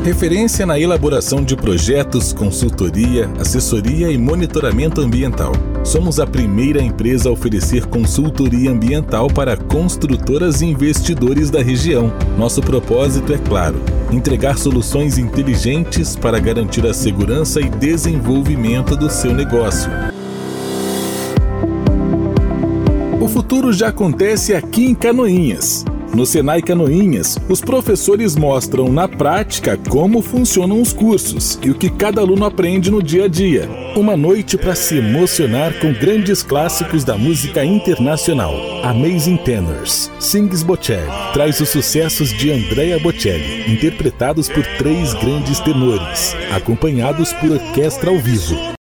Referência na elaboração de projetos, consultoria, assessoria e monitoramento ambiental. Somos a primeira empresa a oferecer consultoria ambiental para construtoras e investidores da região. Nosso propósito é claro: entregar soluções inteligentes para garantir a segurança e desenvolvimento do seu negócio. O futuro já acontece aqui em Canoinhas. No Senai Canoinhas, os professores mostram na prática como funcionam os cursos e o que cada aluno aprende no dia a dia. Uma noite para se emocionar com grandes clássicos da música internacional. Amazing Tenors, Sings Bocelli, traz os sucessos de Andrea Bocelli, interpretados por 3 grandes tenores, acompanhados por orquestra ao vivo.